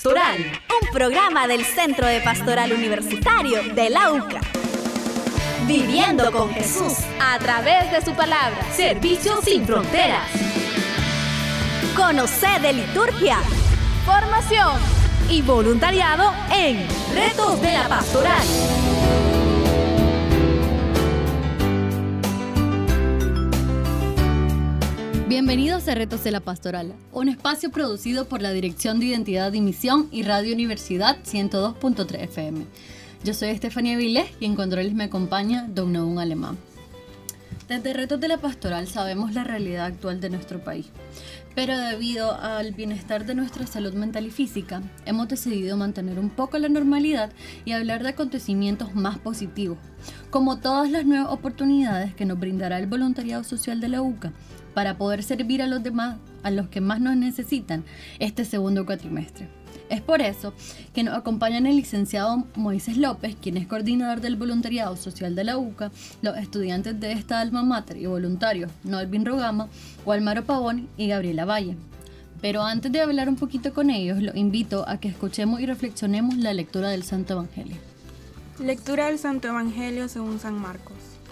Pastoral, un programa del Centro de Pastoral Universitario de la UCA. Viviendo con Jesús a través de su palabra. Servicio sin fronteras. Conocer de liturgia, formación y voluntariado en Retos de la Pastoral. Bienvenidos a Retos de la Pastoral, un espacio producido por la Dirección de Identidad y Misión y Radio Universidad 102.3 FM. Yo soy Estefanía Vilés y en controles me acompaña Don Nahum Alemán. Desde Retos de la Pastoral sabemos la realidad actual de nuestro país, pero debido al bienestar de nuestra salud mental y física, hemos decidido mantener un poco la normalidad y hablar de acontecimientos más positivos, como todas las nuevas oportunidades que nos brindará el voluntariado social de la UCA para poder servir a los demás, a los que más nos necesitan, este segundo cuatrimestre. Es por eso que nos acompañan el licenciado Moisés López, quien es coordinador del voluntariado social de la UCA, los estudiantes de esta alma mater y voluntarios Nolvin Rogama, Walmaro Pavón y Gabriela Valle. Pero antes de hablar un poquito con ellos, los invito a que escuchemos y reflexionemos la lectura del Santo Evangelio. Lectura del Santo Evangelio según San Marcos.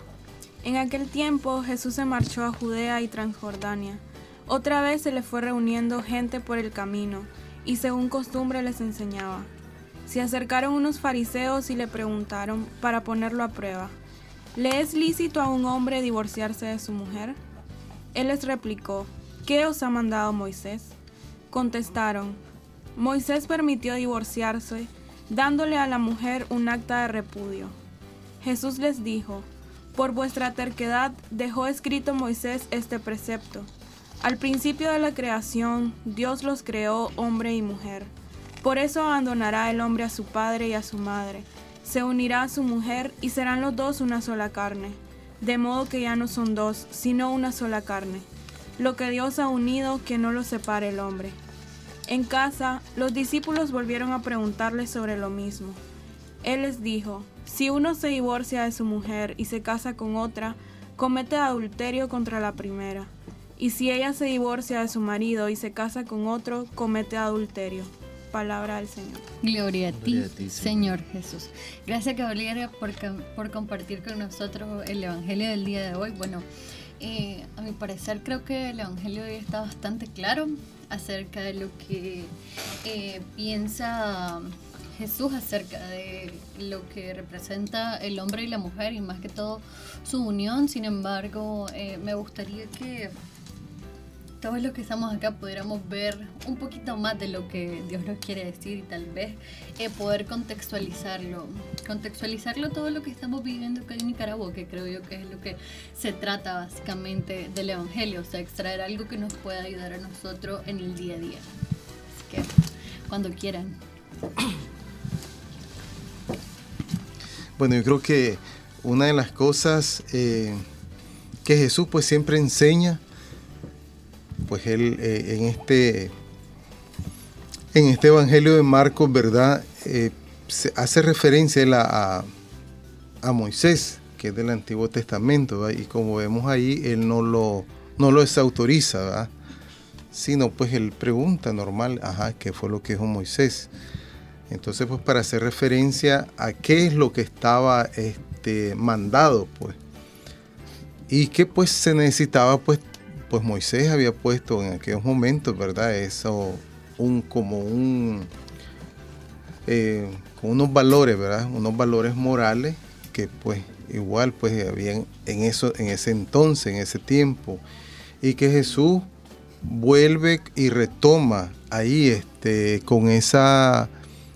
En aquel tiempo Jesús se marchó a Judea y Transjordania. Otra vez se le fue reuniendo gente por el camino, y según costumbre les enseñaba. Se acercaron unos fariseos y le preguntaron, para ponerlo a prueba, ¿le es lícito a un hombre divorciarse de su mujer? Él les replicó, ¿qué os ha mandado Moisés? Contestaron, Moisés permitió divorciarse, dándole a la mujer un acta de repudio. Jesús les dijo, por vuestra terquedad dejó escrito Moisés este precepto. Al principio de la creación, Dios los creó hombre y mujer. Por eso abandonará el hombre a su padre y a su madre, se unirá a su mujer y serán los dos una sola carne. De modo que ya no son dos, sino una sola carne. Lo que Dios ha unido, que no lo separe el hombre. En casa, los discípulos volvieron a preguntarle sobre lo mismo. Él les dijo, si uno se divorcia de su mujer y se casa con otra, comete adulterio contra la primera. Y si ella se divorcia de su marido y se casa con otro, comete adulterio. Palabra del Señor. Gloria a ti, Señor Jesús. Gracias, Gabriela, por compartir con nosotros el Evangelio del día de hoy. Bueno, a mi parecer creo que el Evangelio de hoy está bastante claro acerca de lo que piensa Jesús acerca de lo que representa el hombre y la mujer y más que todo su unión. Sin embargo, me gustaría que todos los que estamos acá pudiéramos ver un poquito más de lo que Dios nos quiere decir y tal vez poder contextualizarlo todo lo que estamos viviendo acá en Nicaragua, que creo yo que es lo que se trata básicamente del Evangelio, o sea, extraer algo que nos pueda ayudar a nosotros en el día a día. Así que, cuando quieran. Bueno, yo creo que una de las cosas que Jesús pues siempre enseña, pues él en este Evangelio de Marcos, ¿verdad? Se hace referencia él a Moisés, que es del Antiguo Testamento, ¿verdad? Y como vemos ahí, él no lo desautoriza, ¿verdad? Sino pues él pregunta normal, ¿qué fue lo que dijo Moisés? Entonces, pues para hacer referencia a qué es lo que estaba mandado, pues, y que pues se necesitaba, pues Moisés había puesto en aquellos momentos, ¿verdad? Eso, con unos valores, ¿verdad? Unos valores morales que pues igual pues habían en ese entonces, en ese tiempo, y que Jesús vuelve y retoma ahí con esta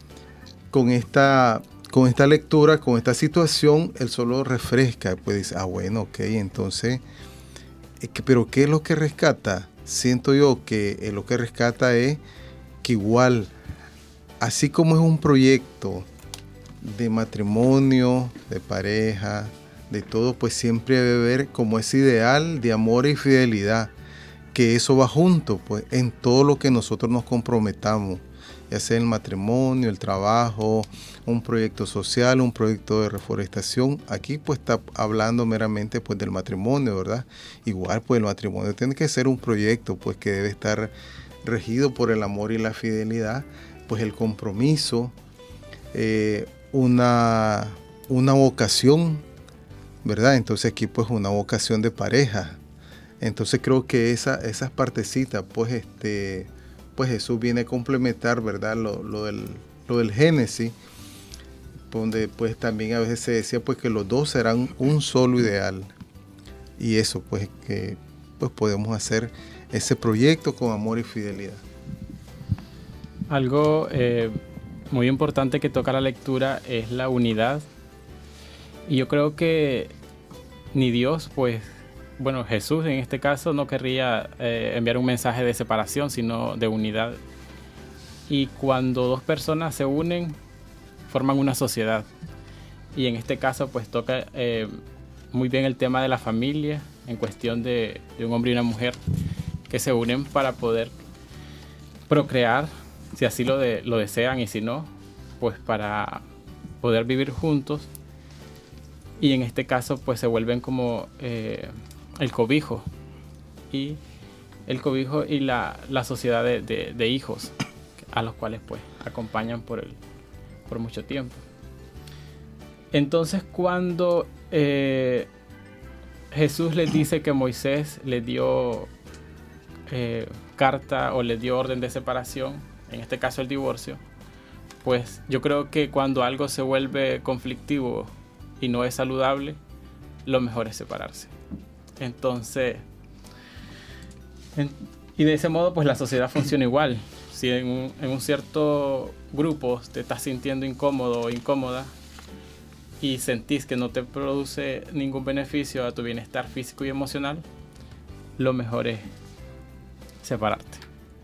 lectura, con esta situación, él solo refresca, pues dice, bueno, ok, entonces, pero ¿qué es lo que rescata? Siento yo que lo que rescata es que igual, así como es un proyecto de matrimonio, de pareja, de todo, pues siempre debe haber como ese ideal de amor y fidelidad, que eso va junto, pues, en todo lo que nosotros nos comprometamos, ya sea el matrimonio, el trabajo, un proyecto social, un proyecto de reforestación. Aquí pues está hablando meramente pues del matrimonio, ¿verdad? Igual pues el matrimonio tiene que ser un proyecto pues que debe estar regido por el amor y la fidelidad, pues el compromiso, una vocación, ¿verdad? Entonces aquí pues una vocación de pareja. Entonces creo que esas partecitas, pues Jesús viene a complementar, ¿verdad? Lo del Génesis, donde pues también a veces se decía pues que los dos serán un solo ideal. Y eso pues que pues podemos hacer ese proyecto con amor y fidelidad. Algo muy importante que toca la lectura es la unidad. Y yo creo que ni Dios, pues, bueno, Jesús en este caso no querría enviar un mensaje de separación, sino de unidad. Y cuando dos personas se unen, forman una sociedad. Y en este caso, pues, toca muy bien el tema de la familia, en cuestión de un hombre y una mujer que se unen para poder procrear, si así lo desean, y si no, pues para poder vivir juntos. Y en este caso pues se vuelven como el cobijo y la sociedad de hijos a los cuales pues acompañan por mucho tiempo. Entonces cuando Jesús les dice que Moisés le dio carta o le dio orden de separación, en este caso el divorcio, pues yo creo que cuando algo se vuelve conflictivo y no es saludable, lo mejor es separarse. Entonces, y de ese modo pues la sociedad funciona igual. Si en un cierto grupo te estás sintiendo incómodo o incómoda y sentís que no te produce ningún beneficio a tu bienestar físico y emocional, lo mejor es separarte.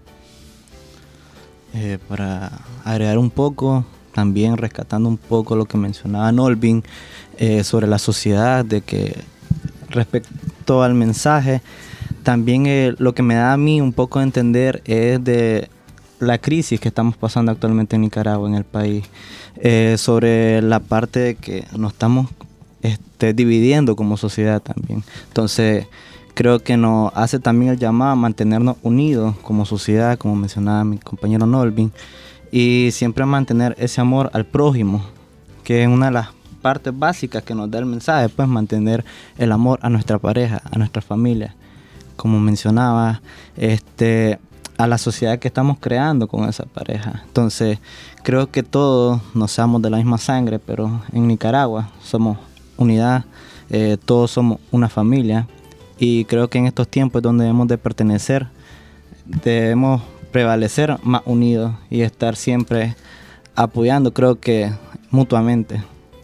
Para agregar un poco, también rescatando un poco lo que mencionaba Nolvin sobre la sociedad, de que respecto al mensaje, también lo que me da a mí un poco de entender es de la crisis que estamos pasando actualmente en Nicaragua, en el país, sobre la parte de que nos estamos dividiendo como sociedad también. Entonces creo que nos hace también el llamado a mantenernos unidos como sociedad, como mencionaba mi compañero Nolvin, y siempre mantener ese amor al prójimo, que es una de las partes básicas que nos da el mensaje, pues mantener el amor a nuestra pareja, a nuestra familia, como mencionaba, a la sociedad que estamos creando con esa pareja. Entonces creo que todos no seamos de la misma sangre, pero en Nicaragua somos unidad, todos somos una familia, y creo que en estos tiempos es donde debemos de pertenecer, debemos prevalecer más unidos y estar siempre apoyando, creo que mutuamente.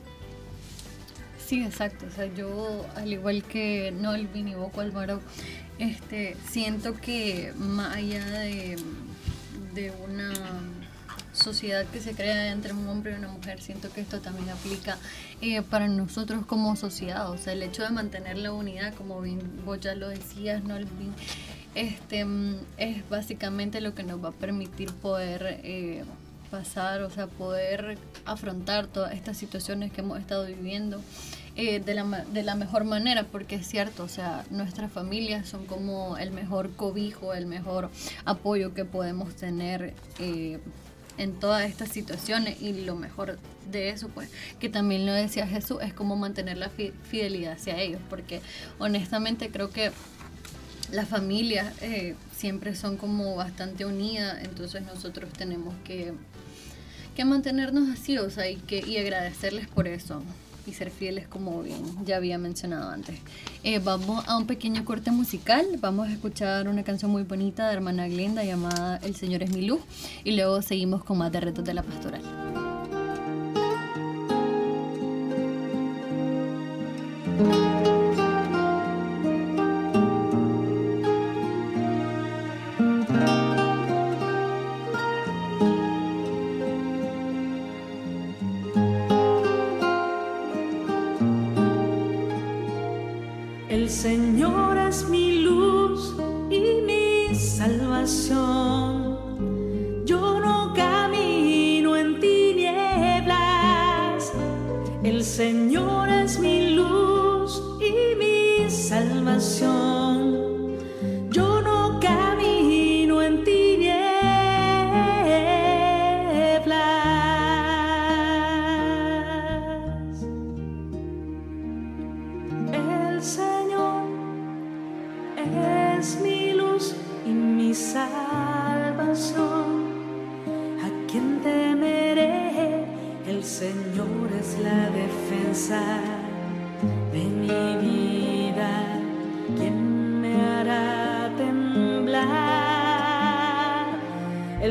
Sí, exacto. O sea, yo, al igual que Nolvin y Boco Álvaro, siento que más allá de una sociedad que se crea entre un hombre y una mujer, siento que esto también aplica para nosotros como sociedad. O sea, el hecho de mantener la unidad, como bien vos ya lo decías, Nolvin, es básicamente lo que nos va a permitir poder pasar, o sea, poder afrontar todas estas situaciones que hemos estado viviendo de la mejor manera, porque es cierto, o sea, nuestras familias son como el mejor cobijo, el mejor apoyo que podemos tener en todas estas situaciones, y lo mejor de eso, pues, que también lo decía Jesús, es como mantener la fidelidad hacia ellos, porque honestamente creo que las familias siempre son como bastante unidas, entonces nosotros tenemos que mantenernos así, o sea, y agradecerles por eso y ser fieles, como bien ya había mencionado antes. Vamos a un pequeño corte musical, vamos a escuchar una canción muy bonita de Hermana Glenda llamada El Señor es mi luz, y luego seguimos con más de Retos de la Pastoral. El Señor es mi luz y mi salvación. Yo no camino en tinieblas. El Señor es mi luz y mi salvación. Yo no camino en tinieblas.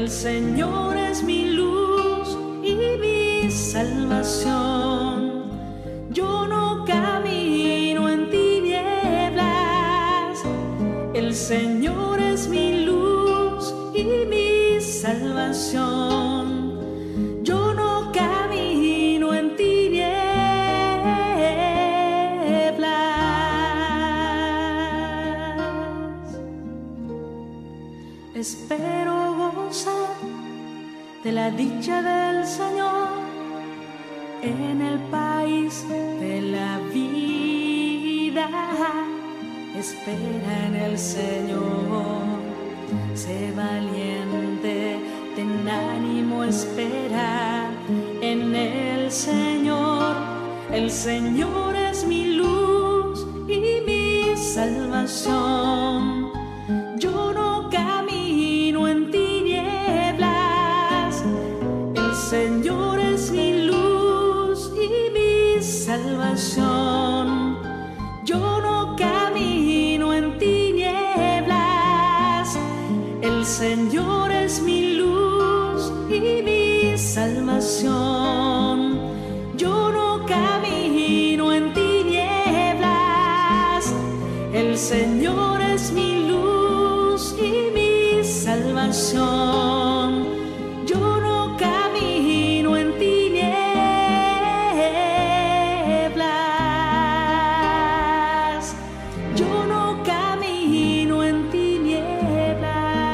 El Señor es mi luz y mi salvación. Yo no camino en tinieblas. El Señor es mi luz y mi salvación. Yo no camino en tinieblas. Espero gozar de la dicha del Señor en el país de la vida. Espera en el Señor, sé valiente, ten ánimo, espera en el Señor. El Señor es mi luz y mi salvación. Yo no camino en tinieblas. El Señor es mi luz y mi salvación. Yo no camino en tinieblas. El Señor es mi luz y mi salvación. Yo no camino en tinieblas. El Señor es mi luz y mi salvación. Yo no camino en tinieblas. Yo no camino en tinieblas.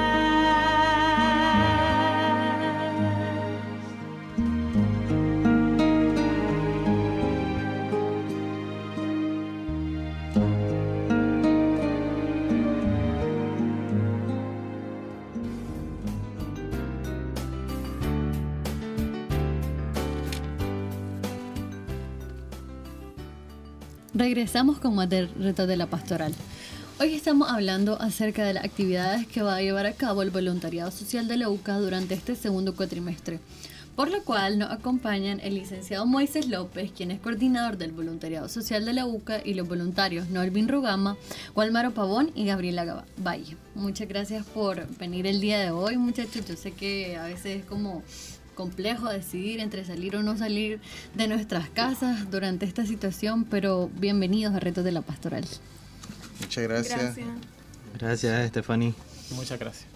Regresamos con más del reto de la pastoral. Hoy estamos hablando acerca de las actividades que va a llevar a cabo el voluntariado social de la UCA durante este segundo cuatrimestre, por lo cual nos acompañan el licenciado Moisés López, quien es coordinador del voluntariado social de la UCA, y los voluntarios Norvin Rugama, Walmaro Pavón y Gabriela Valle. Muchas gracias por venir el día de hoy, muchachos. Yo sé que a veces es como complejo decidir entre salir o no salir de nuestras casas durante esta situación, pero bienvenidos a Retos de la Pastoral. Muchas gracias. Gracias, Stephanie. Muchas gracias.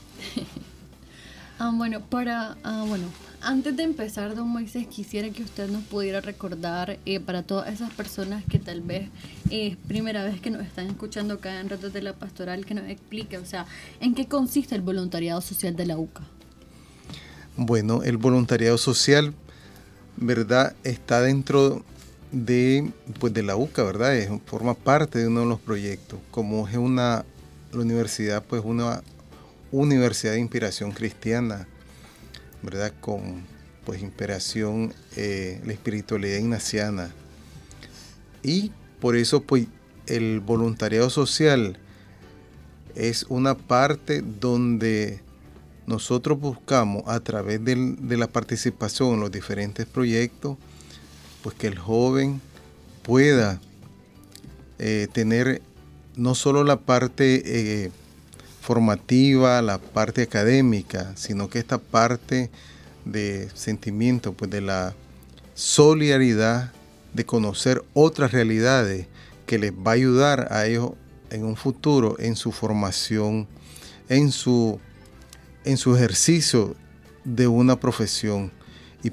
Antes de empezar, don Moisés, quisiera que usted nos pudiera recordar para todas esas personas que tal vez es primera vez que nos están escuchando acá en Retos de la Pastoral, que nos explique, o sea, en qué consiste el voluntariado social de la UCA. Bueno, el voluntariado social, ¿verdad?, está dentro de la UCA, ¿verdad? Forma parte de uno de los proyectos. Como es la universidad, pues una universidad de inspiración cristiana, ¿verdad? Con pues inspiración, la espiritualidad ignaciana. Y por eso pues el voluntariado social es una parte donde nosotros buscamos a través de la participación en los diferentes proyectos, pues que el joven pueda tener no solo la parte formativa, la parte académica, sino que esta parte de sentimiento, pues de la solidaridad, de conocer otras realidades que les va a ayudar a ellos en un futuro, en su formación, en su ejercicio de una profesión, y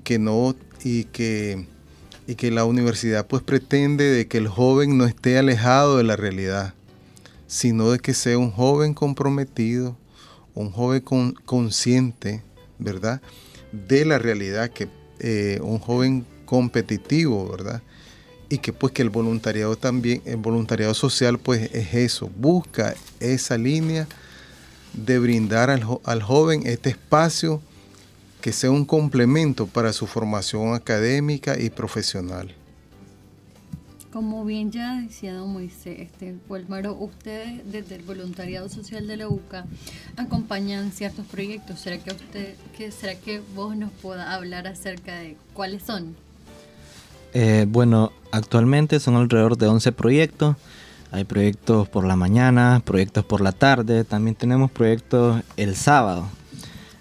que la universidad pues pretende de que el joven no esté alejado de la realidad, sino de que sea un joven comprometido, un joven consciente, ¿verdad?, de la realidad, que un joven competitivo, ¿verdad? Y que pues que el voluntariado también, el voluntariado social pues es eso, busca esa línea de brindar al joven este espacio que sea un complemento para su formación académica y profesional. Como bien ya decía don Moisés, Walmaro, ustedes desde el voluntariado social de la UCA acompañan ciertos proyectos. ¿Será que vos nos puedas hablar acerca de cuáles son? Bueno, actualmente son alrededor de 11 proyectos. Hay proyectos por la mañana, proyectos por la tarde, también tenemos proyectos el sábado.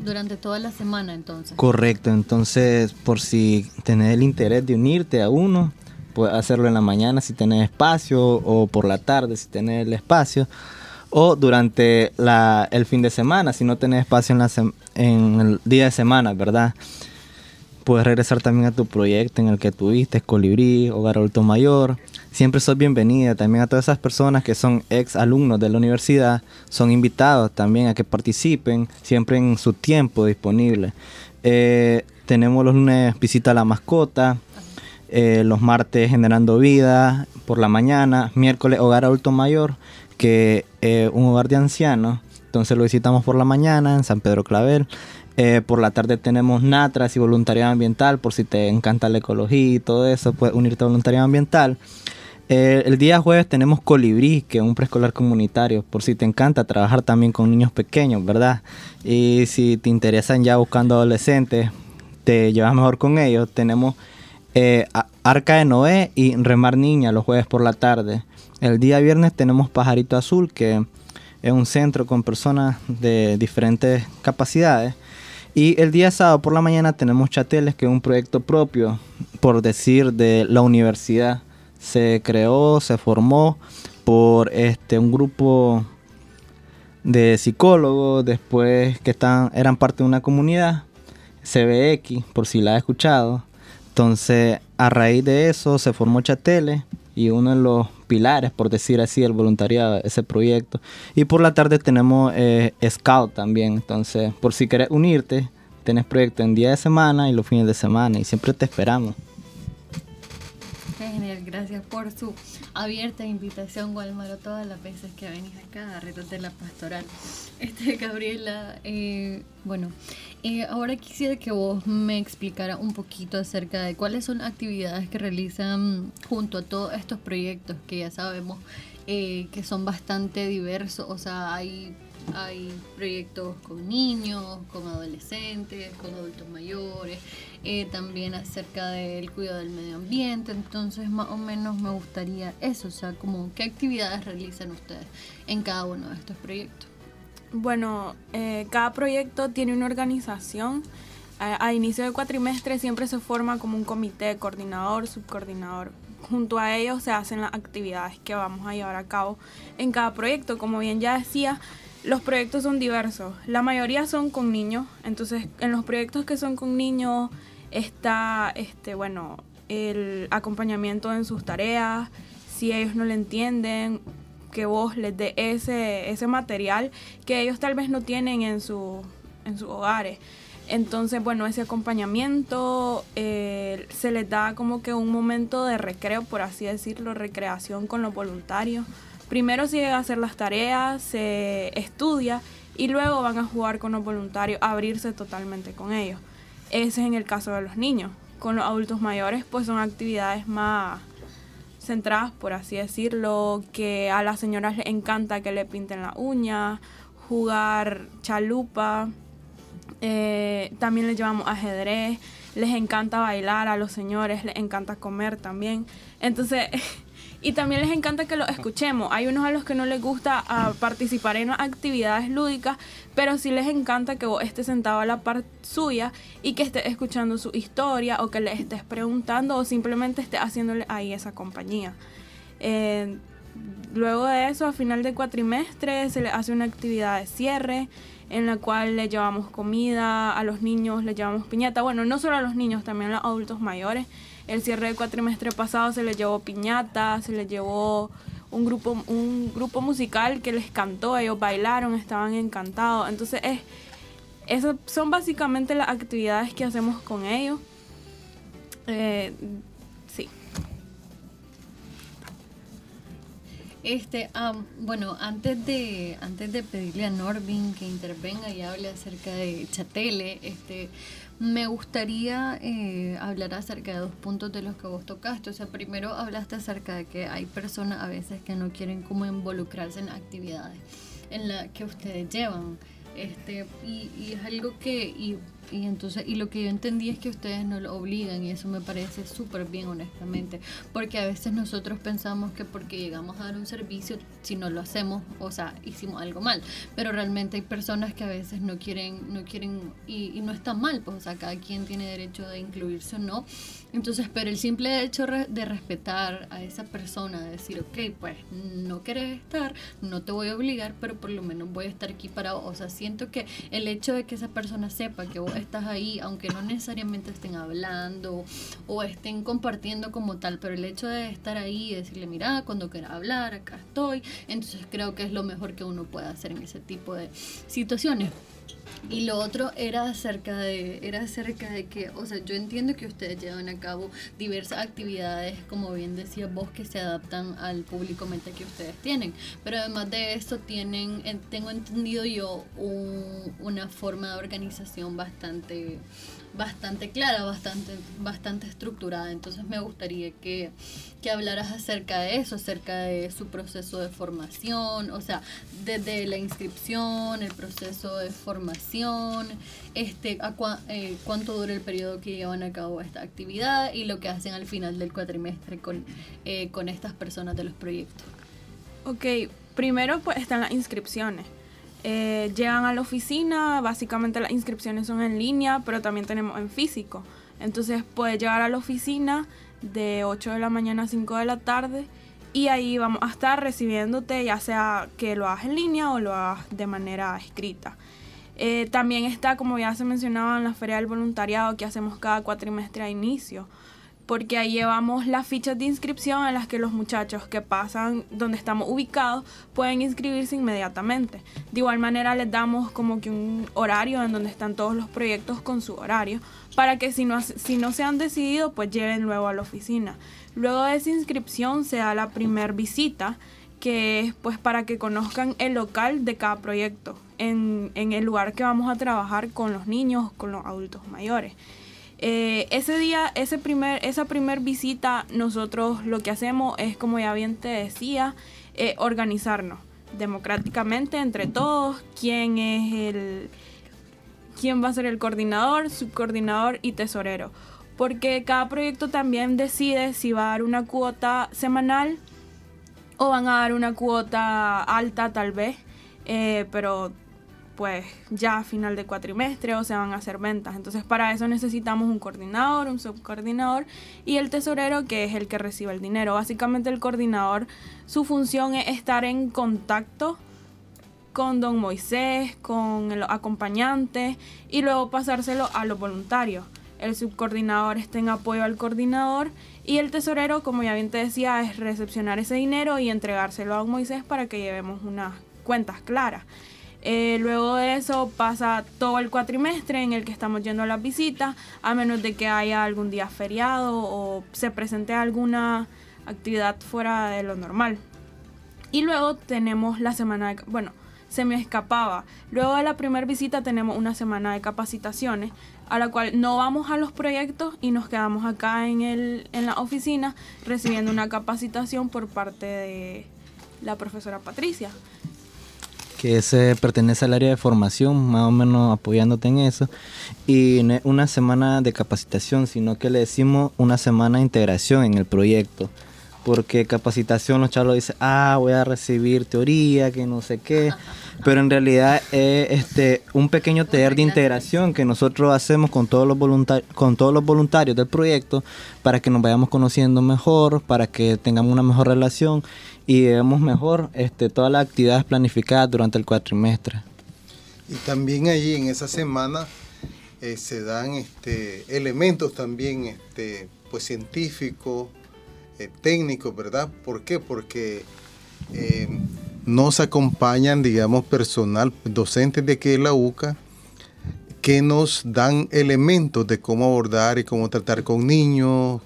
Durante toda la semana, entonces. Correcto, entonces por si tenés el interés de unirte a uno, puedes hacerlo en la mañana si tenés espacio, o por la tarde si tenés el espacio, o durante el fin de semana si no tenés espacio en el día de semana, ¿verdad? Puedes regresar también a tu proyecto en el que tuviste, Colibrí, Hogar Adulto Mayor. Siempre sos bienvenida. También a todas esas personas que son ex alumnos de la universidad, son invitados también a que participen, siempre en su tiempo disponible. Tenemos los lunes Visita a la Mascota, los martes Generando Vida por la mañana, miércoles Hogar Adulto Mayor, que es un hogar de ancianos, entonces lo visitamos por la mañana en San Pedro Clavel. Por la tarde tenemos Natras y voluntariado ambiental, por si te encanta la ecología y todo eso, puedes unirte a voluntariado ambiental. El día jueves tenemos Colibrí, que es un preescolar comunitario, por si te encanta trabajar también con niños pequeños, ¿verdad? Y si te interesan ya buscando adolescentes, te llevas mejor con ellos. Tenemos Arca de Noé y Remar Niña los jueves por la tarde. El día viernes tenemos Pajarito Azul, que es un centro con personas de diferentes capacidades. Y el día sábado por la mañana tenemos Chateles, que es un proyecto propio, por decir, de la universidad. Se creó, se formó por un grupo de psicólogos, después que eran parte de una comunidad, CBX, por si la has escuchado. Entonces, a raíz de eso se formó Chateles, y uno de los pilares, por decir así, del voluntariado, ese proyecto. Y por la tarde tenemos Scout también. Entonces, por si querés unirte, tenés proyecto en día de semana y los fines de semana, y siempre te esperamos. Genial, gracias por su abierta invitación, Gualmaro, todas las veces que venís acá a Retos de la Pastoral. Gabriela, ahora quisiera que vos me explicara un poquito acerca de cuáles son actividades que realizan junto a todos estos proyectos que ya sabemos que son bastante diversos. O sea, hay proyectos con niños, con adolescentes, con adultos mayores, también acerca del cuidado del medio ambiente. Entonces, más o menos me gustaría eso, o sea, como qué actividades realizan ustedes en cada uno de estos proyectos. Bueno, cada proyecto tiene una organización. A inicio de cuatrimestre siempre se forma como un comité, coordinador, subcoordinador. Junto a ellos se hacen las actividades que vamos a llevar a cabo en cada proyecto. Como bien ya decía, los proyectos son diversos. La mayoría son con niños. Entonces, en los proyectos que son con niños está el acompañamiento en sus tareas. Si ellos no le entienden, que vos les dé ese material que ellos tal vez no tienen en sus hogares. Entonces, ese acompañamiento se les da como que un momento de recreo, por así decirlo, recreación con los voluntarios. Primero se llega a hacer las tareas, se estudia y luego van a jugar con los voluntarios, a abrirse totalmente con ellos. Ese es en el caso de los niños. Con los adultos mayores, pues son actividades más centradas, por así decirlo, que a las señoras les encanta que le pinten la uña, jugar chalupa, también les llevamos ajedrez, les encanta bailar a los señores, les encanta comer también. Entonces, y también les encanta que los escuchemos. Hay unos a los que no les gusta participar en actividades lúdicas, pero sí les encanta que vos estés sentado a la par suya y que estés escuchando su historia, o que le estés preguntando, o simplemente estés haciéndole ahí esa compañía. Luego de eso, a final de cuatrimestre, se les hace una actividad de cierre, en la cual les llevamos comida a los niños, les llevamos piñata. Bueno, no solo a los niños, también a los adultos mayores. El cierre del cuatrimestre pasado se les llevó piñata, se les llevó un grupo musical que les cantó, ellos bailaron, estaban encantados. Entonces, esas son básicamente las actividades que hacemos con ellos. Sí. Antes de pedirle a Norvin que intervenga y hable acerca de Chatele, me gustaría hablar acerca de 2 puntos de los que vos tocaste. O sea, primero hablaste acerca de que hay personas a veces que no quieren como involucrarse en actividades en las que ustedes llevan. Y es algo que, y Y entonces, y lo que yo entendí es que ustedes no lo obligan, y eso me parece súper bien, honestamente, porque a veces nosotros pensamos que porque llegamos a dar un servicio, si no lo hacemos, o sea, hicimos algo mal, pero realmente hay personas que a veces no quieren y no está mal, pues, o sea, cada quien tiene derecho de incluirse o no. Entonces, pero el simple hecho de respetar a esa persona, de decir, ok, pues no quieres estar, no te voy a obligar, pero por lo menos voy a estar aquí para vos. O sea, siento que el hecho de que esa persona sepa que vos estás ahí, aunque no necesariamente estén hablando o estén compartiendo como tal, pero el hecho de estar ahí y decirle, mira, cuando quieras hablar, acá estoy, entonces creo que es lo mejor que uno puede hacer en ese tipo de situaciones. Y lo otro era acerca de que, o sea, yo entiendo que ustedes llevan a cabo diversas actividades, como bien decía vos, que se adaptan al público mente que ustedes tienen, pero además de eso tienen, tengo entendido yo, una forma de organización bastante clara, bastante estructurada. Entonces me gustaría que hablaras acerca de eso, acerca de su proceso de formación, o sea, desde la inscripción, el proceso de formación, cuánto dura el periodo que llevan a cabo esta actividad y lo que hacen al final del cuatrimestre con estas personas de los proyectos. Ok, primero pues están las inscripciones. Llegan a la oficina, básicamente las inscripciones son en línea, pero también tenemos en físico. Entonces puedes llegar a la oficina de 8 de la mañana a 5 de la tarde y ahí vamos a estar recibiéndote, ya sea que lo hagas en línea o lo hagas de manera escrita. También está, como ya se mencionaba, en la Feria del Voluntariado que hacemos cada cuatrimestre a inicio, porque ahí llevamos las fichas de inscripción en las que los muchachos que pasan donde estamos ubicados pueden inscribirse inmediatamente. De igual manera les damos como que un horario en donde están todos los proyectos con su horario, para que si no se han decidido, pues lleven luego a la oficina. Luego de esa inscripción se da la primer visita, que es pues para que conozcan el local de cada proyecto, en el lugar que vamos a trabajar con los niños, con los adultos mayores. Ese día, esa primer visita, nosotros lo que hacemos es, como ya bien te decía, organizarnos democráticamente entre todos, quién va a ser el coordinador, subcoordinador y tesorero, porque cada proyecto también decide si va a dar una cuota semanal o van a dar una cuota alta tal vez, pero pues ya a final de cuatrimestre, o se van a hacer ventas. Entonces para eso necesitamos un coordinador, un subcoordinador y el tesorero, que es el que recibe el dinero. Básicamente el coordinador, su función es estar en contacto con don Moisés, con el acompañante y luego pasárselo a los voluntarios. El subcoordinador está en apoyo al coordinador y el tesorero, como ya bien te decía, es recepcionar ese dinero y entregárselo a don Moisés para que llevemos unas cuentas claras. Luego de eso pasa todo el cuatrimestre en el que estamos yendo a las visitas, a menos de que haya algún día feriado o se presente alguna actividad fuera de lo normal. Y luego tenemos la semana se me escapaba. Luego de la primera visita tenemos una semana de capacitaciones, a la cual no vamos a los proyectos y nos quedamos acá en la oficina recibiendo una capacitación por parte de la profesora Patricia, que ese pertenece al área de formación, más o menos apoyándote en eso, y no es una semana de capacitación, sino que le decimos una semana de integración en el proyecto, porque capacitación los chavos dicen, voy a recibir teoría, que no sé qué, pero en realidad es un pequeño taller de integración que nosotros hacemos con todos los voluntarios del proyecto, para que nos vayamos conociendo mejor, para que tengamos una mejor relación y vemos mejor todas las actividades planificadas durante el cuatrimestre. Y también allí en esa semana se dan elementos también pues científicos, técnicos, ¿verdad? ¿Por qué? Porque nos acompañan, digamos, personal, docentes de aquí de la UCA, que nos dan elementos de cómo abordar y cómo tratar con niños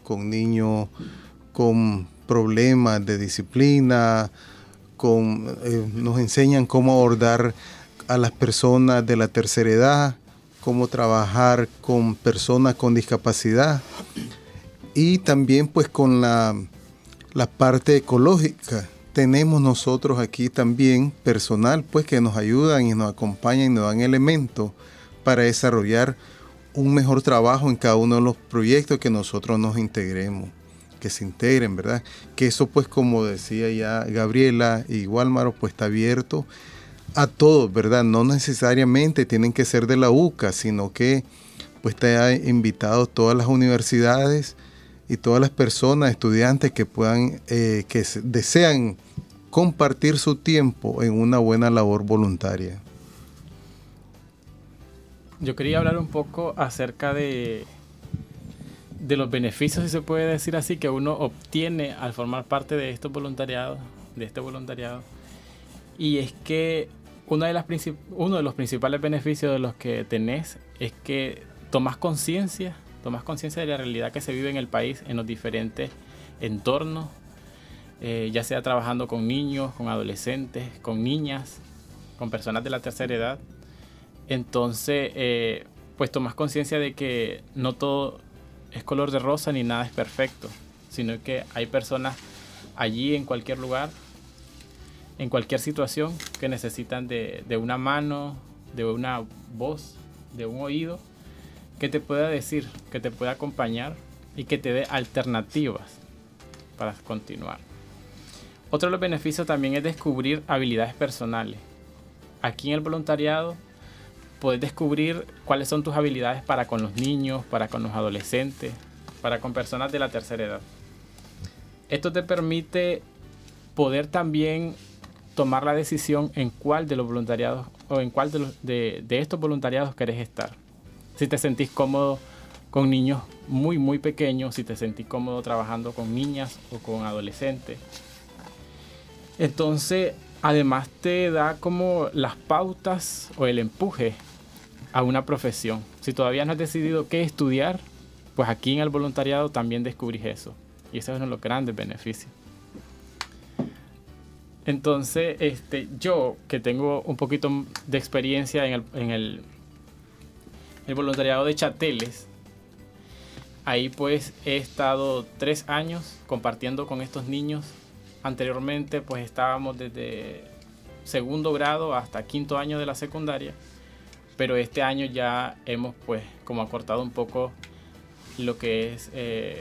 con problemas de disciplina, nos enseñan cómo abordar a las personas de la tercera edad, cómo trabajar con personas con discapacidad y también pues con la parte ecológica. Tenemos nosotros aquí también personal pues que nos ayudan y nos acompañan y nos dan elementos para desarrollar un mejor trabajo en cada uno de los proyectos que nosotros nos integremos, que se integren, ¿verdad? Que eso, pues, como decía ya Gabriela y Walmaro, pues está abierto a todos, ¿verdad? No necesariamente tienen que ser de la UCA, sino que pues está invitado todas las universidades y todas las personas, estudiantes que puedan, desean compartir su tiempo en una buena labor voluntaria. Yo quería hablar un poco acerca de los beneficios, si se puede decir así, que uno obtiene al formar parte de este voluntariado. Y es que uno de los principales beneficios de los que tenés es que tomas conciencia de la realidad que se vive en el país, en los diferentes entornos, ya sea trabajando con niños, con adolescentes, con niñas, con personas de la tercera edad. Entonces, pues tomas conciencia de que no todo es color de rosa ni nada es perfecto, sino que hay personas allí en cualquier lugar, en cualquier situación, que necesitan de una mano, de una voz, de un oído, que te pueda decir, que te pueda acompañar y que te dé alternativas para continuar. Otro de los beneficios también es descubrir habilidades personales. Aquí en el voluntariado puedes descubrir cuáles son tus habilidades para con los niños, para con los adolescentes, para con personas de la tercera edad. Esto te permite poder también tomar la decisión en cuál de los voluntariados o en cuál de estos voluntariados querés estar. Si te sentís cómodo con niños muy pequeños, si te sentís cómodo trabajando con niñas o con adolescentes. Entonces, además te da como las pautas o el empuje a una profesión. Si todavía no has decidido qué estudiar, pues aquí en el voluntariado también descubrís eso. Y ese es uno de los grandes beneficios. Entonces, yo que tengo un poquito de experiencia en el voluntariado de Chateles, ahí pues he estado 3 años compartiendo con estos niños. Anteriormente pues estábamos desde segundo grado hasta quinto año de la secundaria, pero este año ya hemos pues como acortado un poco lo que es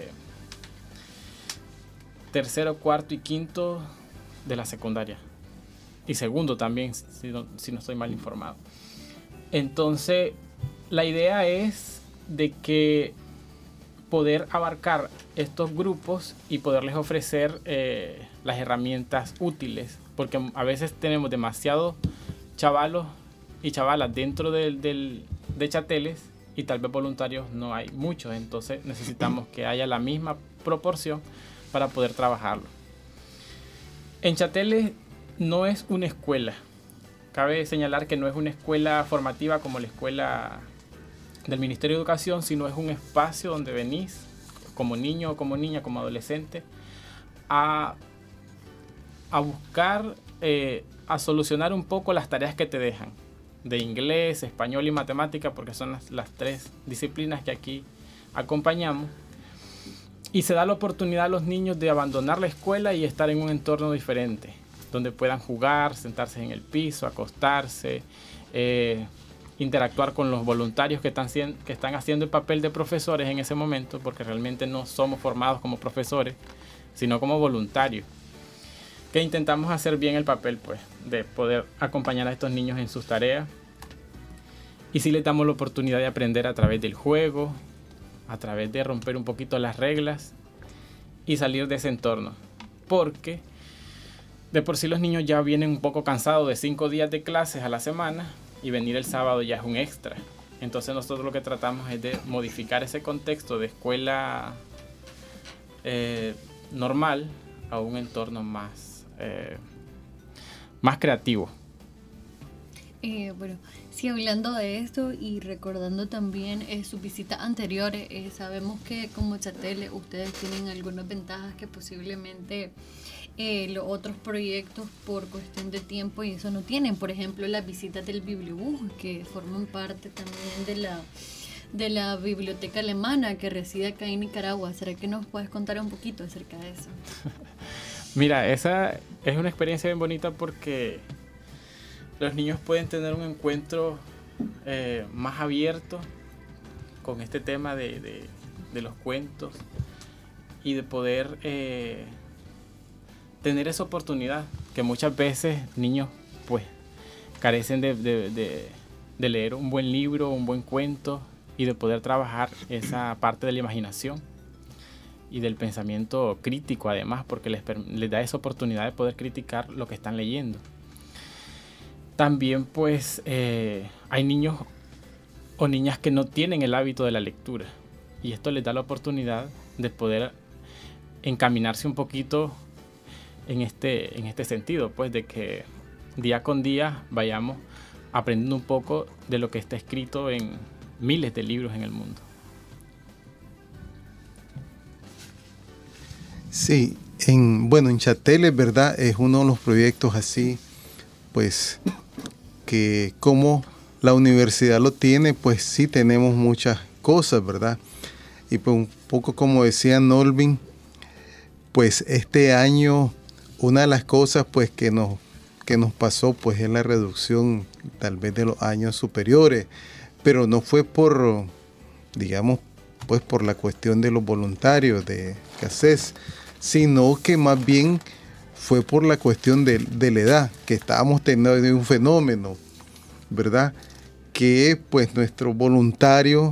tercero, cuarto y quinto de la secundaria, y segundo también, si no estoy mal informado. Entonces la idea es de que poder abarcar estos grupos y poderles ofrecer las herramientas útiles, porque a veces tenemos demasiados chavalos y chavalas dentro de Chateles y tal vez voluntarios no hay muchos, entonces necesitamos que haya la misma proporción para poder trabajarlo. En Chateles no es una escuela, cabe señalar que no es una escuela formativa como la escuela del Ministerio de Educación, sino es un espacio donde venís como niño o como niña, como adolescente, a buscar, a solucionar un poco las tareas que te dejan, de inglés, español y matemática, porque son las 3 disciplinas que aquí acompañamos. Y se da la oportunidad a los niños de abandonar la escuela y estar en un entorno diferente, donde puedan jugar, sentarse en el piso, acostarse, interactuar con los voluntarios que están haciendo el papel de profesores en ese momento, porque realmente no somos formados como profesores, sino como voluntarios, que intentamos hacer bien el papel pues, de poder acompañar a estos niños en sus tareas. Y sí les damos la oportunidad de aprender a través del juego, a través de romper un poquito las reglas y salir de ese entorno, porque de por sí los niños ya vienen un poco cansados de 5 días de clases a la semana, y venir el sábado ya es un extra. Entonces nosotros lo que tratamos es de modificar ese contexto de escuela normal a un entorno más creativo. Bueno, sí, hablando de esto y recordando también sus visitas anteriores, sabemos que como Chateles ustedes tienen algunas ventajas que posiblemente los otros proyectos por cuestión de tiempo y eso no tienen. Por ejemplo, las visitas del bibliobús, que forman parte también de la biblioteca alemana que reside acá en Nicaragua. ¿Será que nos puedes contar un poquito acerca de eso? Mira, esa es una experiencia bien bonita porque los niños pueden tener un encuentro más abierto con este tema de los cuentos y de poder tener esa oportunidad que muchas veces niños pues carecen de leer un buen libro, un buen cuento y de poder trabajar esa parte de la imaginación y del pensamiento crítico además, porque les da esa oportunidad de poder criticar lo que están leyendo. También pues hay niños o niñas que no tienen el hábito de la lectura y esto les da la oportunidad de poder encaminarse un poquito en este sentido, pues de que día con día vayamos aprendiendo un poco de lo que está escrito en miles de libros en el mundo. Sí, en Chateles, ¿verdad? Es uno de los proyectos así, pues, que como la universidad lo tiene, pues sí tenemos muchas cosas, ¿verdad? Y pues un poco como decía Nolvin, pues este año una de las cosas pues que nos pasó pues es la reducción tal vez de los años superiores, pero no fue por, digamos, pues por la cuestión de los voluntarios de CACES, sino que más bien fue por la cuestión de la edad, que estábamos teniendo un fenómeno, ¿verdad? Que pues nuestros voluntarios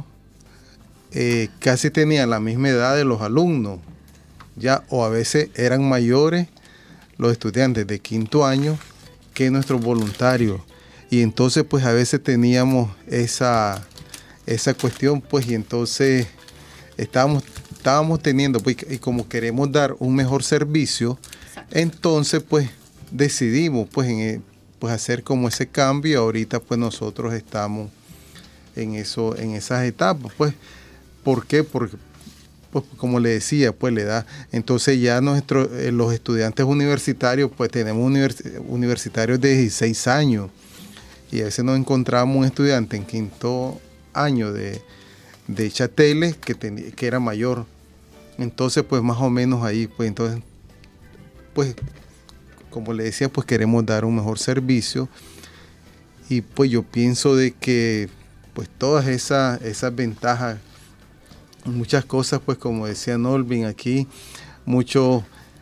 casi tenían la misma edad de los alumnos, ya, o a veces eran mayores los estudiantes de quinto año que nuestros voluntarios. Y entonces pues a veces teníamos esa cuestión, pues, y entonces estábamos teniendo, pues, y como queremos dar un mejor servicio, entonces pues decidimos pues hacer como ese cambio. Ahorita pues nosotros estamos en esas etapas, pues. ¿Por qué? Porque pues como le decía, pues la edad. Entonces ya los estudiantes universitarios, pues tenemos universitarios de 16 años y a veces nos encontramos un estudiante en quinto año de Chateles que era mayor. Entonces pues más o menos ahí, pues entonces, pues como le decía, pues queremos dar un mejor servicio y pues yo pienso de que pues todas esas ventajas, muchas cosas, pues como decía Nolvin aquí, muchos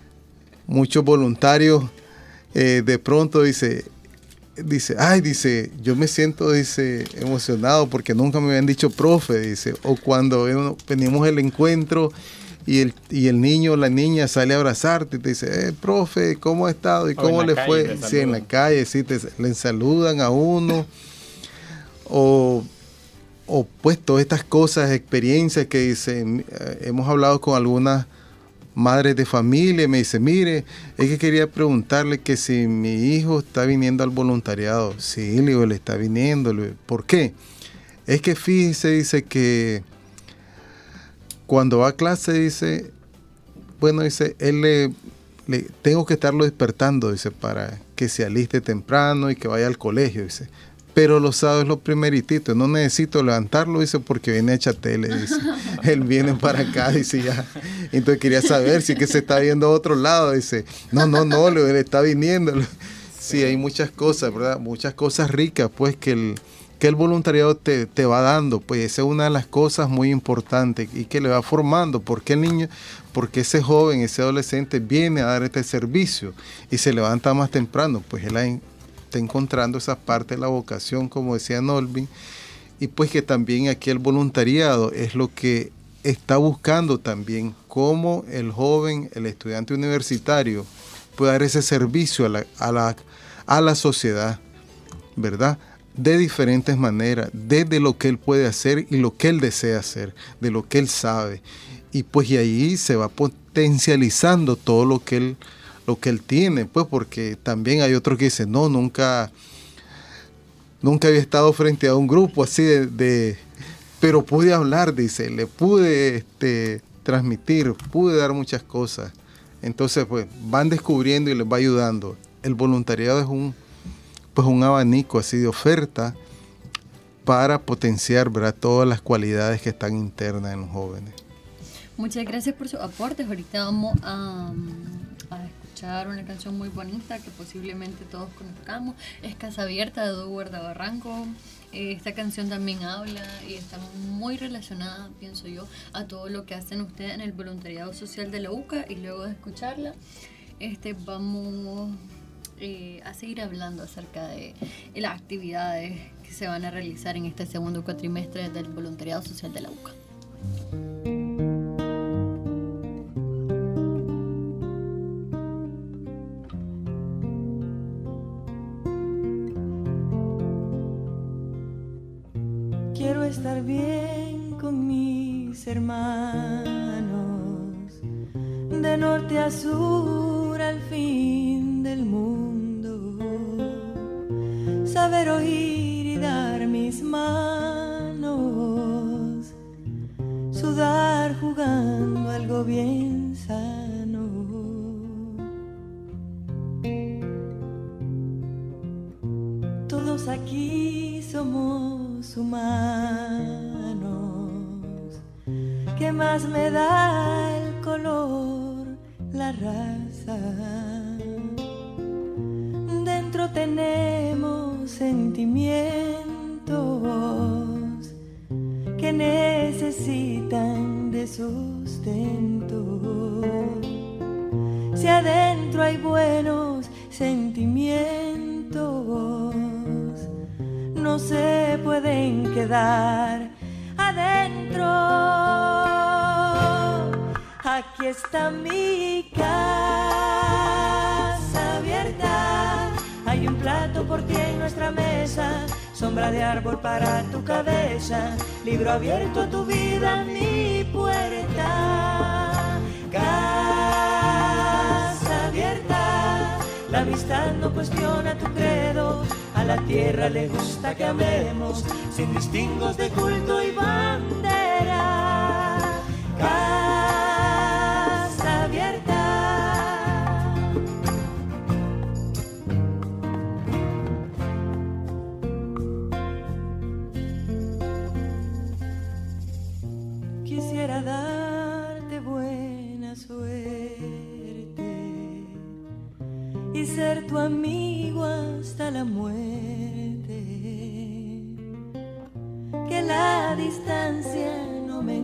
voluntarios de pronto dice, yo me siento, emocionado porque nunca me habían dicho profe, dice, o cuando venimos al encuentro y el niño o la niña sale a abrazarte y te dice, profe, ¿cómo ha estado? ¿Y cómo le fue? Sí, en la calle, sí, le saludan a uno, o pues todas estas cosas, experiencias que dicen, hemos hablado con algunas madres de familia y me dice, mire, es que quería preguntarle que si mi hijo está viniendo al voluntariado. Sí, le digo, le está viniendo. ¿Por qué? Es que fíjese, dice que cuando va a clase, dice, él le tengo que estarlo despertando, dice, para que se aliste temprano y que vaya al colegio, dice. Pero los sábados es lo primeritito, no necesito levantarlo, dice, porque viene a Chateles, dice. Él viene para acá, dice, ya. Entonces quería saber si es que se está viendo a otro lado, dice. No, le está viniendo. Sí, hay muchas cosas, ¿verdad? Muchas cosas ricas, pues, que el voluntariado te va dando, pues esa es una de las cosas muy importantes y que le va formando, porque el niño, porque ese joven, ese adolescente viene a dar este servicio y se levanta más temprano, pues él está encontrando esa parte de la vocación, como decía Nolvin, y pues que también aquí el voluntariado es lo que está buscando también, cómo el joven, el estudiante universitario puede dar ese servicio a la sociedad, ¿verdad? De diferentes maneras, desde lo que él puede hacer y lo que él desea hacer, de lo que él sabe. Y pues y ahí se va potencializando todo lo que él tiene, pues porque también hay otros que dicen, no, nunca había estado frente a un grupo así pero pude hablar, dice, le pude transmitir, pude dar muchas cosas. Entonces pues van descubriendo y les va ayudando. El voluntariado es un abanico así de oferta para potenciar, ¿verdad?, todas las cualidades que están internas en los jóvenes. Muchas gracias por sus aportes. Ahorita vamos a escuchar una canción muy bonita que posiblemente todos conozcamos. Es Casa Abierta de Edward Barranco. Esta canción también habla y está muy relacionada, pienso yo, a todo lo que hacen ustedes en el voluntariado social de la UCA. Y luego de escucharla, vamos a seguir hablando acerca de las actividades que se van a realizar en este segundo cuatrimestre del voluntariado social de la UCA. Quiero estar bien con mis hermanos, de norte a sur, al fin del mundo, saber oír y dar mis manos, sudar jugando algo bien sano. Todos aquí somos humanos, ¿qué más me da el color, la raza? Dentro tenemos sentimientos que necesitan de sustento. Si adentro hay buenos sentimientos, no se pueden quedar adentro. Aquí está mi casa abierta, hay un plato por ti en nuestra mesa, sombra de árbol para tu cabeza, libro abierto a tu vida, mi puerta. Casa abierta, la amistad no cuestiona tu credo, a la tierra le gusta que amemos, sin distingos de culto y bandera. Casa abierta. Quisiera darte buena suerte y ser tu amigo hasta la muerte, que la distancia no me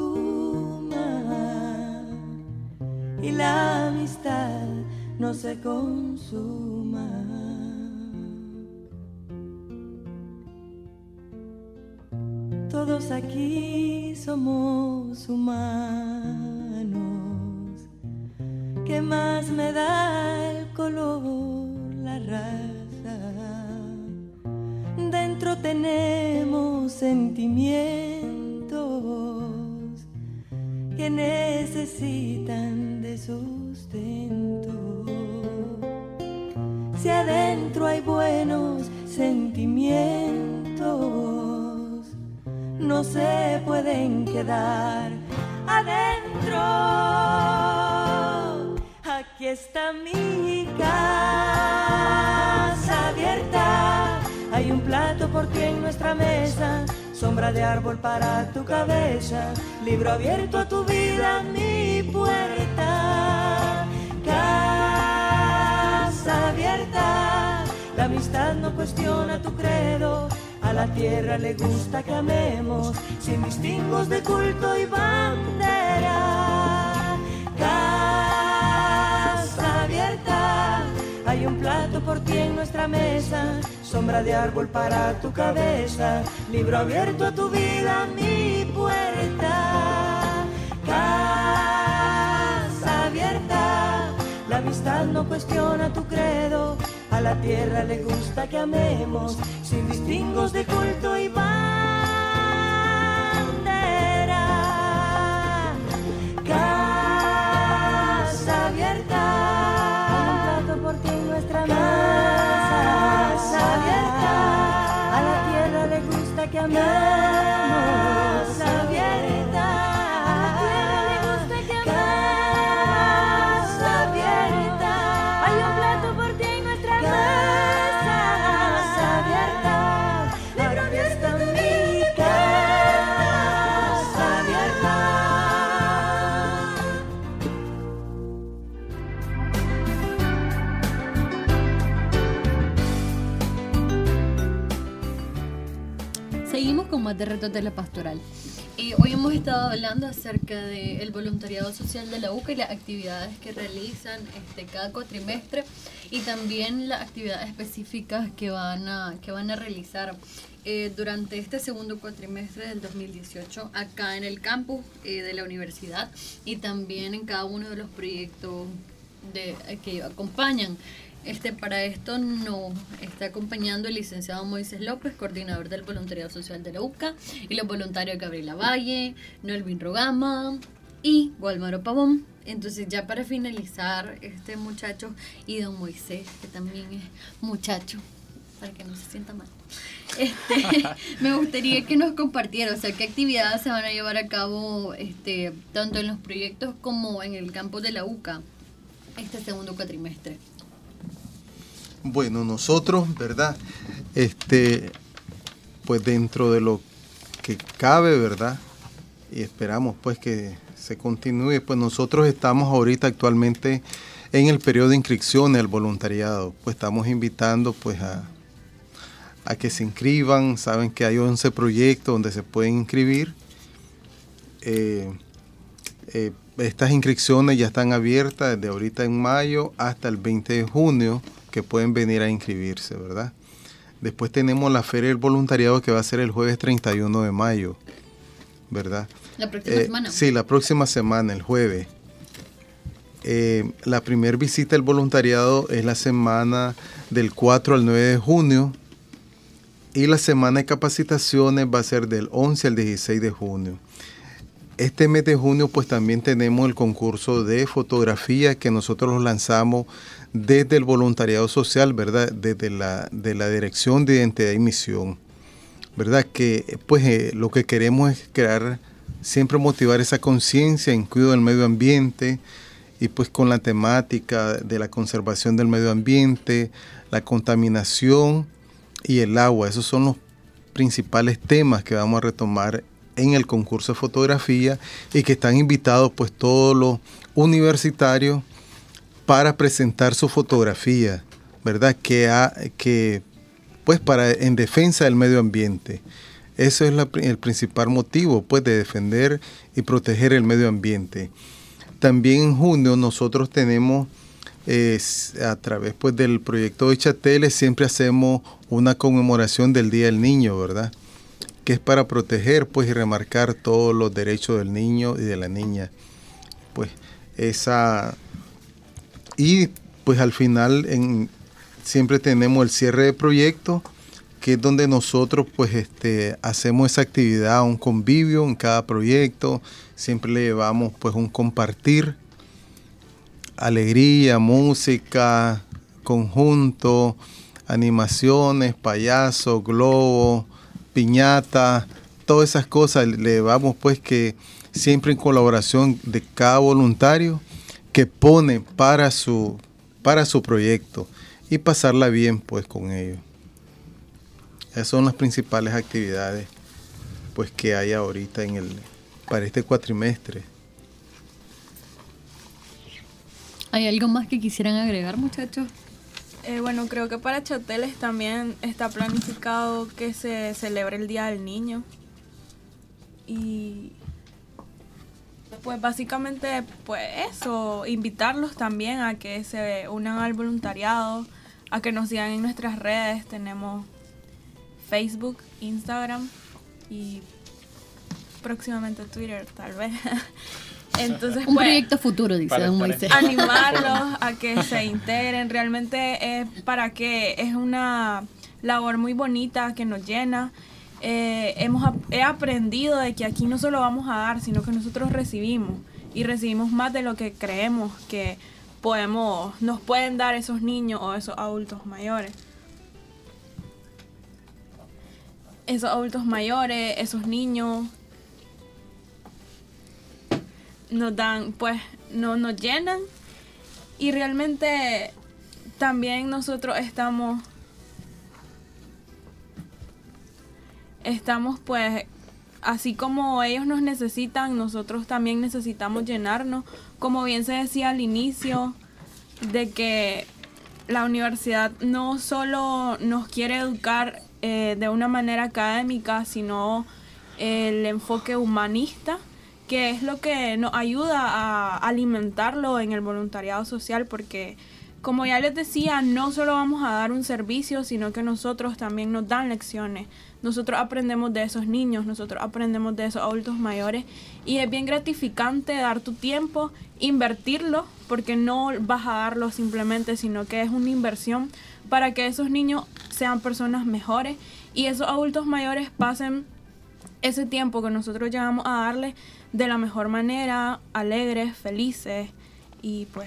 entuma y la amistad no se consuma. Todos aquí somos humanos, ¿qué más me da el color, la raza? Dentro tenemos sentimientos que necesitan de sustento. Si adentro hay buenos sentimientos, no se pueden quedar adentro. Aquí está mi casa abierta, hay un plato por ti en nuestra mesa, sombra de árbol para tu cabeza, libro abierto a tu vida, mi puerta. Casa abierta, la amistad no cuestiona tu credo, a la tierra le gusta que amemos, sin distingos de culto y bandera. Casa abierta, hay un plato por ti en nuestra mesa, sombra de árbol para tu cabeza, libro abierto a tu vida, mi puerta. Casa abierta, la amistad no cuestiona tu credo, a la tierra le gusta que amemos, sin distingos de culto y bandera. Casa abierta, hay un plato por ti en nuestra mesa. Casa abierta, a la tierra le gusta que amemos. Casa abierta, a la tierra le gusta que amemos. Casa abierta, hay un plato por ti en nuestra mesa. Casa abierta, libro abierto a mi con más de Retos de la Pastoral. Hoy hemos estado hablando acerca del voluntariado social de la UCA y las actividades que realizan cada cuatrimestre y también las actividades específicas que van a realizar durante este segundo cuatrimestre del 2018 acá en el campus de la universidad y también en cada uno de los proyectos que acompañan. Para esto nos está acompañando el licenciado Moisés López, coordinador del voluntariado social de la UCA, y los voluntarios Gabriela Valle, Nolvin Rogama y Gualmaro Pavón. Entonces, ya para finalizar, muchacho y don Moisés, que también es muchacho, para que no se sienta mal. Me gustaría que nos compartiera, qué actividades se van a llevar a cabo tanto en los proyectos como en el campus de la UCA este segundo cuatrimestre. Bueno, nosotros, ¿verdad? Pues dentro de lo que cabe, ¿verdad? Y esperamos pues que se continúe, pues nosotros estamos ahorita actualmente en el periodo de inscripción al voluntariado. Pues estamos invitando pues a que se inscriban. Saben que hay 11 proyectos donde se pueden inscribir. Estas inscripciones ya están abiertas desde ahorita en mayo hasta el 20 de junio, que pueden venir a inscribirse, ¿verdad? Después tenemos la Feria del Voluntariado que va a ser el jueves 31 de mayo, ¿verdad? ¿La próxima semana? Sí, la próxima semana, el jueves. La primera visita al voluntariado es la semana del 4 al 9 de junio y la semana de capacitaciones va a ser del 11 al 16 de junio. Este mes de junio pues también tenemos el concurso de fotografía que nosotros lo lanzamos desde el voluntariado social, ¿verdad? Desde de la Dirección de Identidad y Misión, ¿verdad? Que pues lo que queremos es crear, siempre motivar esa conciencia en cuidado del medio ambiente y pues con la temática de la conservación del medio ambiente, la contaminación y el agua. Esos son los principales temas que vamos a retomar en el concurso de fotografía y que están invitados pues todos los universitarios para presentar su fotografía, ¿verdad? Que pues en defensa del medio ambiente. Eso es el principal motivo pues de defender y proteger el medio ambiente. También en junio nosotros tenemos a través pues del proyecto de Chateles siempre hacemos una conmemoración del Día del Niño, ¿verdad? Que es para proteger pues y remarcar todos los derechos del niño y de la niña. Pues y pues al final siempre tenemos el cierre de proyecto, que es donde nosotros pues hacemos esa actividad, un convivio en cada proyecto. Siempre le llevamos pues un compartir, alegría, música, conjunto, animaciones, payasos, globos, piñata, todas esas cosas le llevamos pues que siempre en colaboración de cada voluntario que pone para su proyecto y pasarla bien pues con ellos. Esas son las principales actividades pues que hay ahorita para este cuatrimestre. ¿Hay algo más que quisieran agregar, muchachos? Bueno, creo que para Chateles también está planificado que se celebre el Día del Niño. Y pues básicamente pues eso, invitarlos también a que se unan al voluntariado, a que nos sigan en nuestras redes. Tenemos Facebook, Instagram y próximamente Twitter, tal vez. Entonces, un proyecto futuro, dice don Moisés. Animarlos a que se integren. Realmente es una labor muy bonita que nos llena. He aprendido de que aquí no solo vamos a dar, sino que nosotros recibimos. Y recibimos más de lo que creemos que nos pueden dar esos niños o esos adultos mayores. Esos adultos mayores, esos niños nos dan, pues, nos llenan. Y realmente también nosotros estamos pues, así como ellos nos necesitan, nosotros también necesitamos llenarnos. Como bien se decía al inicio, de que la universidad no solo nos quiere educar de una manera académica, sino el enfoque humanista, que es lo que nos ayuda a alimentarlo en el voluntariado social, porque como ya les decía, no solo vamos a dar un servicio, sino que nosotros también nos dan lecciones. Nosotros aprendemos de esos niños, nosotros aprendemos de esos adultos mayores, y es bien gratificante dar tu tiempo, invertirlo, porque no vas a darlo simplemente, sino que es una inversión para que esos niños sean personas mejores y esos adultos mayores pasen ese tiempo que nosotros llegamos a darles de la mejor manera, alegres, felices, y pues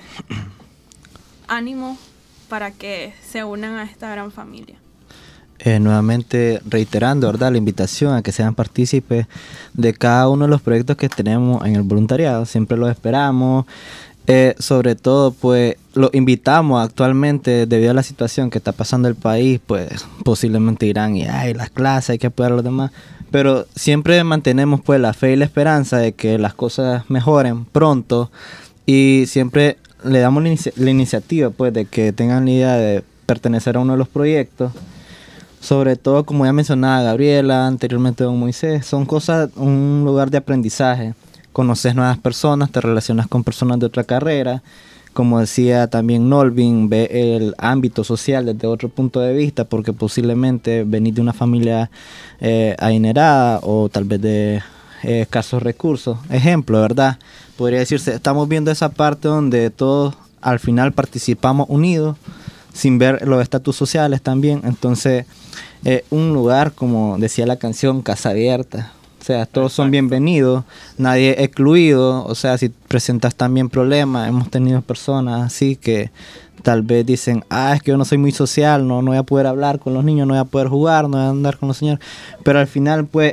ánimo para que se unan a esta gran familia. Nuevamente reiterando, ¿verdad?, la invitación a que sean partícipes de cada uno de los proyectos que tenemos en el voluntariado. Siempre los esperamos. Sobre todo, pues, los invitamos actualmente, debido a la situación que está pasando el país, pues, posiblemente dirán, y ay, las clases, hay que apoyar a los demás. Pero siempre mantenemos, pues, la fe y la esperanza de que las cosas mejoren pronto, y siempre le damos la iniciativa, pues, de que tengan la idea de pertenecer a uno de los proyectos. Sobre todo, como ya mencionaba Gabriela, anteriormente don Moisés, son cosas, un lugar de aprendizaje. Conoces nuevas personas, te relacionas con personas de otra carrera. Como decía también Nolvin, ve el ámbito social desde otro punto de vista, porque posiblemente venís de una familia adinerada o tal vez de escasos recursos. Ejemplo, ¿verdad? Podría decirse, estamos viendo esa parte donde todos al final participamos unidos, sin ver los estatus sociales también. Entonces, un lugar, como decía la canción, casa abierta. O sea, todos son bienvenidos, nadie excluido. O sea, si presentas también problemas, hemos tenido personas así que tal vez dicen, es que yo no soy muy social, no voy a poder hablar con los niños, no voy a poder jugar, no voy a andar con los señores. Pero al final, pues,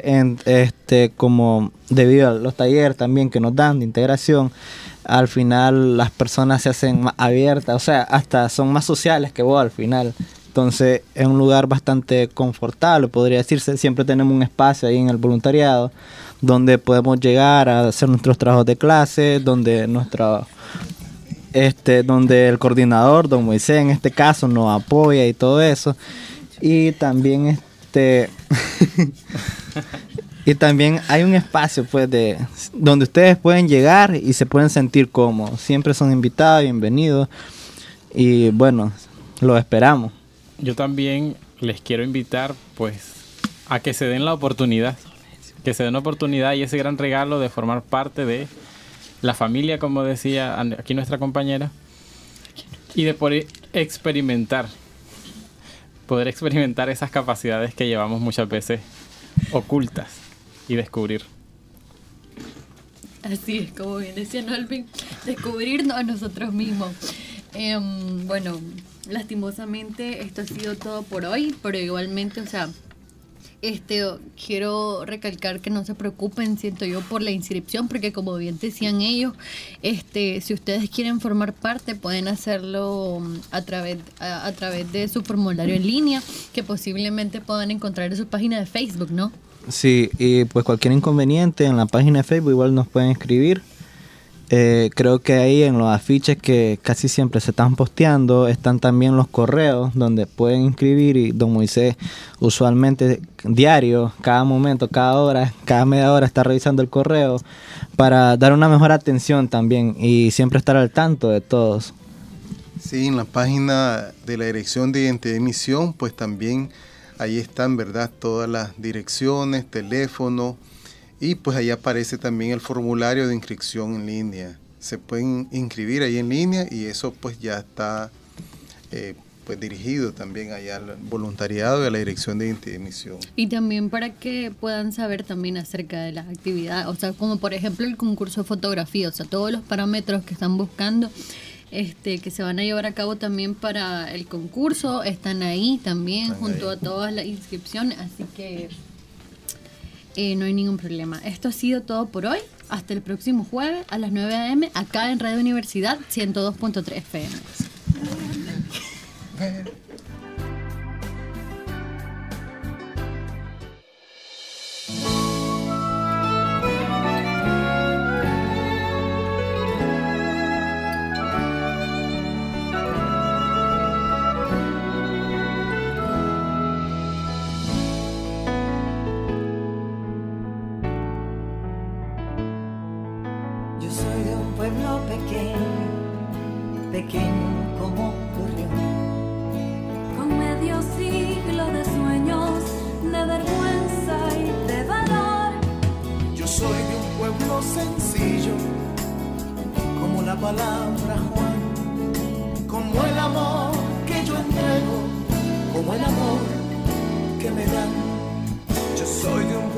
como debido a los talleres también que nos dan de integración, al final las personas se hacen más abiertas, o sea, hasta son más sociales que vos al final. Entonces es un lugar bastante confortable, podría decirse. Siempre tenemos un espacio ahí en el voluntariado donde podemos llegar a hacer nuestros trabajos de clase, donde donde el coordinador, don Moisés en este caso, nos apoya y todo eso. Y también y también hay un espacio, pues, donde ustedes pueden llegar y se pueden sentir cómodos. Siempre son invitados, bienvenidos. Y bueno, los esperamos. Yo también les quiero invitar, pues, a que se den la oportunidad. Que se den la oportunidad y ese gran regalo de formar parte de la familia, como decía aquí nuestra compañera, y de poder experimentar esas capacidades que llevamos muchas veces ocultas y descubrir. Así es, como bien decía Nolvin, descubrirnos a nosotros mismos. Bueno, lastimosamente esto ha sido todo por hoy, pero igualmente, o sea, quiero recalcar que no se preocupen, siento yo, por la inscripción, porque como bien decían ellos, si ustedes quieren formar parte, pueden hacerlo a través de su formulario en línea, que posiblemente puedan encontrar en su página de Facebook, ¿no? Sí, y pues cualquier inconveniente en la página de Facebook igual nos pueden escribir. Creo que ahí en los afiches que casi siempre se están posteando están también los correos donde pueden inscribir, y don Moisés usualmente diario, cada momento, cada hora, cada media hora está revisando el correo para dar una mejor atención también y siempre estar al tanto de todos. Sí, en la página de la Dirección de Identidad y Misión, pues también ahí están, ¿verdad?, todas las direcciones, teléfono. Y pues ahí aparece también el formulario de inscripción en línea. Se pueden inscribir ahí en línea y eso pues ya está pues dirigido también allá al voluntariado y a la Dirección de Identidad y Misión. Y también para que puedan saber también acerca de las actividades, o sea, como por ejemplo el concurso de fotografía, o sea, todos los parámetros que están buscando que se van a llevar a cabo también para el concurso están ahí también junto a todas las inscripciones, así que no hay ningún problema. Esto ha sido todo por hoy. Hasta el próximo jueves a las 9 a.m. acá en Radio Universidad 102.3 FM. palabra, Juan, como el amor que yo entrego, como el amor que me dan. Yo soy de un